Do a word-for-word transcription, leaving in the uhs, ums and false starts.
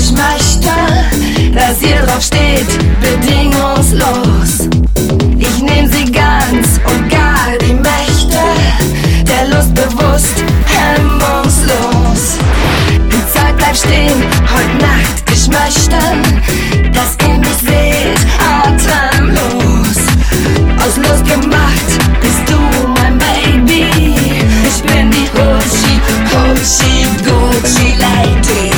Ich möchte, dass ihr drauf steht, bedingungslos. Ich nehm sie ganz und gar, die Mächte der Lust bewusst, hemmungslos. Die Zeit bleibt stehen, heute Nacht. Ich möchte, dass ihr mich seht, atemlos. Aus Lust gemacht bist du mein Baby. Ich bin die Hoochie, Hoochie, Gucci Lady.